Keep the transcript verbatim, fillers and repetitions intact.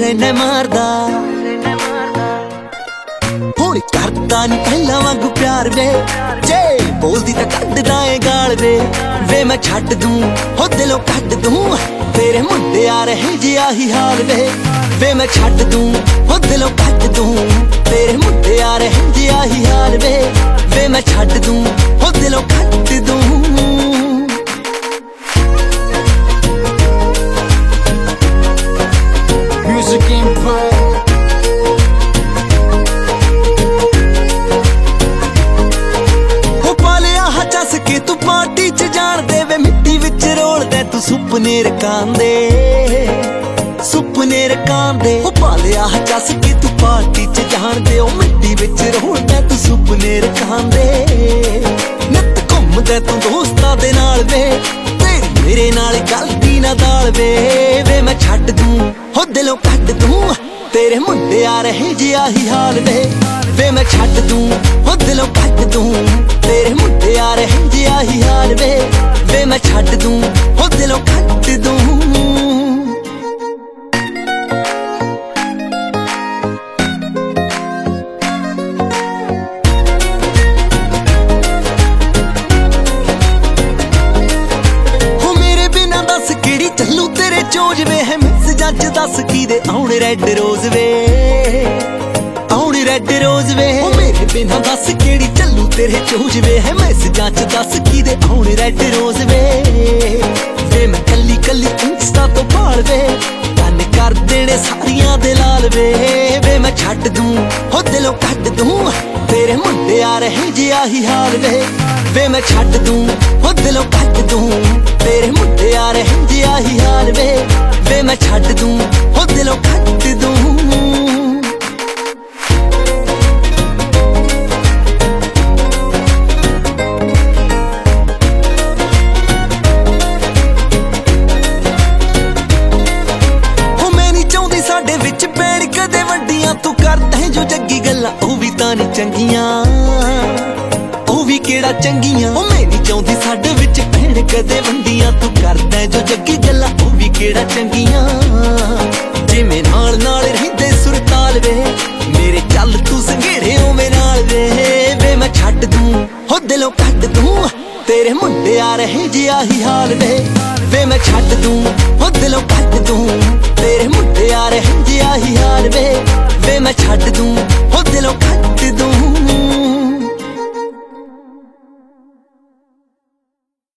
ਰਹਿਣਾ ਮਾਰਦਾ ਹੁਣ ਕਰਦਾ ਨੀ ਪਹਿਲਾਂ ਵਾਂਗੂ ਪਿਆਰ ਵੇ ਜੇ ਬੋਲਦੀ ਤਾਂ ਕੱਢਦਾ ਏ ਗਾਲ ਵੇ ਵੇ ਮੈਂ ਛੱਡ ਦੂੰ ਹੋ ਦਿਲੋਂ ਕੱਢ ਦੂੰ ਤੇਰੇ ਮੁੰਡੇ ਆ ਰਹੇ ਜੀ ਆਹੀ ਹਾਲ ਵੇ ਵੇ ਮੈਂ ਛੱਡ ਦੂੰ ਹੋ ਦਿਲੋਂ ਕੱਢ ਦੂੰ ਤੇਰੇ ਮੁੰਡੇ ਆ ਰਹੇ ਜੀ ਆਹੀ ਹਾਲ ਵੇ ਵੇ ਮੈਂ ਛੱਡ ਦੂੰ ਹੋ ਦਿਲੋਂ ਕੱਢ ਦੂੰ Music Empire ਹੋ ਪਾਲਿਆ ਹਾ ਚੱਸ ਕੇ ਤੂੰ ਪਾਰਟੀ ਚ ਜਾਣ ਦੇ ਵੇ ਮਿੱਟੀ ਵਿੱਚ ਰੋਲਦਾ ਤੂੰ ਸੁਪਨੇ ਰਕਾਂਦੇ ਸੁਪਨੇ ਰਕਾਂਦੇ ਹੋ ਪਾਲਿਆ ਹਾ ਚੱਸ ਕੇ ਤੂੰ ਪਾਰਟੀ ਚ ਜਾਣ ਦੇ ਉਹ ਮਿੱਟੀ ਵਿੱਚ ਰੋਲਦਾ ਤੂੰ ਸੁਪਨੇ ਰਕਾਂਦੇ ਨਿੱਤ ਘੁੰਮਦਾ ਤੂੰ ਦੋਸਤਾਂ ਦੇ ਨਾਲ ਵੇ ਤੇਰੀ ਮੇਰੇ ਨਾਲ ਗਲਤੀ ਨਾ ਦਾਲ ਵੇ ਵੇ ਮੈਂ ਛੱਡ ਦੂੰ ਹੋ ਦਿਲੋਂ ਕੱਢ ਦੂੰ ਤੇਰੇ ਮੁੰਡੇ ਆ ਰਹੇ ਜੀ ਆਹੀ ਹਾਲ ਵੇ ਵੇ ਮੈਂ ਛੱਡ ਦੂੰ ਹੋ ਦਿਲੋਂ ਕੱਢ ਦੂੰ ਤੇਰੇ ਮੁੰਡੇ ਆ ਰਹੇ ਜੀ ਆਹੀ ਹਾਲ ਵੇ ਵੇ ਮੈਂ ਛੱਡ ਦੂੰ ਹੋ ਦਿਲੋਂ ਕੱਢ ਦੂੰ ਚੱਲੂ ਤੇਰੇ ਚੋਜ ਵੇ ਹੈ ਮਿਸ ਜੱਜ ਦੱਸ ਕੀ ਦੇ ਆਉਣ ਰੈੱਡ ਰੋਜ਼ ਵੇ ਆਉਣ ਰੈੱਡ ਰੋਜ਼ ਵੇ ਉਹ ਮੇਰੇ ਬਿਨਾਂ ਦੱਸ ਕਿਹੜੀ ਚੱਲੂ ਤੇਰੇ ਚੋਜ ਵੇ ਹੈ ਮਿਸ ਜੱਜ ਦੱਸ ਕੀ ਦੇ ਆਉਣ ਰੈੱਡ ਰੋਜ਼ ਵੇ ਵੇ ਮੈਂ ਕੱਲੀ ਕੱਲੀ ਇੰਸਟਾ ਤੋਂ ਭਾਲ ਵੇ ਕੰਨ ਕਰ ਦੇਣੇ ਸਾਰੀਆਂ ਦੇ ਲਾਲ ਵੇ ਵੇ ਮੈਂ ਛੱਡ ਦੂੰ ਹੋ ਦਿਲੋਂ ਕੱਢ ਦੂੰ ਤੇਰੇ ਮੁੰਡੇ ਆ ਰਹੇ ਜੀ ਆਹੀ ਹਾਲ ਵੇ ਵੇ ਮੈਂ ਛੱਡ ਦੂੰ ਹੋ ਦਿਲੋਂ ਕੱਢ ਦੂੰ ਤੇਰੇ ਮੁੰਡੇ ਆ ਰਹੇ ਜੀ ਆਹੀ ਹਾਲ ਵੇ ਵੇ ਮੈਂ ਛੱਡ ਦੂੰ ਹੋ ਦਿਲੋਂ ਕੱਢ ਦੂੰ ਹੋ ਮੈਂ ਨਹੀਂ ਚਾਹੁੰਦੀ ਸਾਡੇ ਵਿੱਚ ਪੈਣ ਕਦੇ ਵੱਡੀਆਂ ਤੂੰ ਕਰਦਾ ਜੋ ਜੱਗੀ ਗੱਲਾਂ ਉਹ ਵੀ ਤਾਂ ਨਹੀਂ ਚੰਗੀਆਂ ਉਹ ਵੀ ਕਿਹੜਾ ਚੰਗੀਆਂ ਉਹ ਮੈਂ ਨਹੀਂ ਚਾਹੁੰਦੀ ਸਾਡੇ ਵਿੱਚ ਪੈਣ ਕਦੇ ਵੰਡੀਆਂ ਤੂੰ ਕਰਦਾ ਜੋ ਜੱਗੀ ਗੱਲਾਂ ਉਹ ਵੀ ਕਿਹੜਾ ਚੰਗੀਆਂ ਜਿਵੇਂ ਨਾਲ ਨਾਲ ਰਹਿੰਦੇ ਸੁਰਤਾਲ ਵੇ ਮੇਰੇ ਚੱਲ ਤੂੰ ਸੰਘੇੜੇ ਓਵੇਂ ਨਾਲ ਵੇ ਵੇ ਮੈਂ ਛੱਡ ਦੂੰ ਹੋ ਦਿਲੋਂ ਕੱਢ ਦੂੰ ਤੇਰੇ ਮੁੰਡੇ ਆ ਰਹੇ ਜੀ ਆਹੀ ਹਾਲ ਵੇ ਵੇ ਮੈਂ ਛੱਡ ਦੂੰ ਹੋ ਦਿਲੋਂ ਕੱਢ ਦੂੰ ਤੇਰੇ ਮੁੰਡੇ ਆ ਰਹੇ ਜੀ ਆਹੀ ਹਾਲ ਵੇ ਵੇ ਮੈਂ ਛੱਡ ਦੂੰ